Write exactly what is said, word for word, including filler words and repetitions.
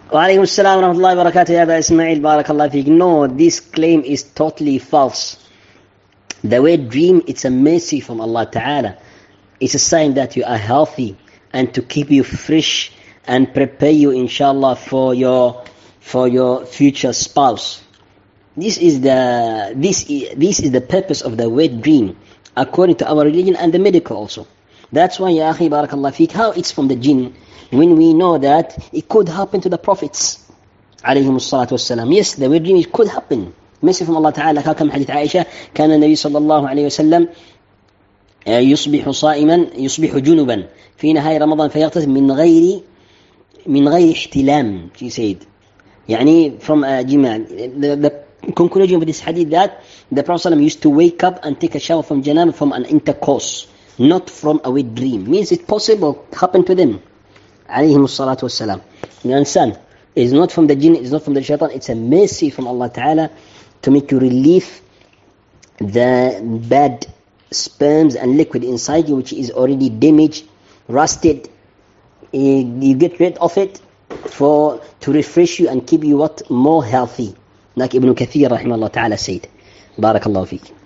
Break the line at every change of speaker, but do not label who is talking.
وعليكم السلام ورحمة الله وبركاته يا أبا إسماعيل بارك الله فيك. No, this claim is totally false. The wet dream, it's a mercy from Allah Ta'ala. It's a sign that you are healthy and to keep you fresh and prepare you inshallah for your for your future spouse. This is the this is, this is the purpose of the wet dream according to our religion and the medical also. That's why ya akhi barakallah feek, how it's from the jinn when we know that it could happen to the prophets alayhimus salatu wassalam. Yes, the wet dream, it could happen. Mercy from Allah Ta'ala. كما حديث عائشة كان النبي صلى الله عليه وسلم يصبح صائما يصبح جنبا في نهاية رمضان فيغتسل من غير من غير احتلام. She said, يعني from a جماع. The, the conclusion of this hadith that the Prophet ﷺ used to wake up and take a shower from janaba from an intercourse, not from a wet dream. Means it's possible happen to them. عليهم الصلاة والسلام. You understand? It's not from the jinn, it's not from the shaitan. It's a mercy from Allah Ta'ala to make you relieve the bad sperms and liquid inside you, which is already damaged, rusted. You get rid of it for to refresh you and keep you what more healthy, like Ibn Kathir rahimahullah ta'ala said. Barakallahu feek.